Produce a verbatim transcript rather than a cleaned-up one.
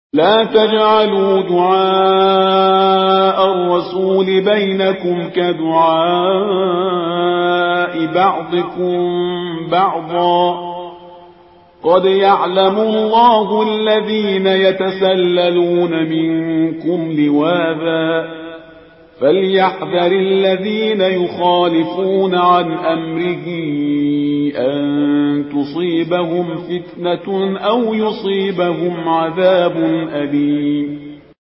لا تجعلوا دعاء الرسول بينكم كدعاء بعضكم بعضا قد يعلم الله الذين يتسللون منكم لواذا فليحذر الذين يخالفون عن أمره أن تصيبهم فتنة أو يصيبهم عذاب أليم.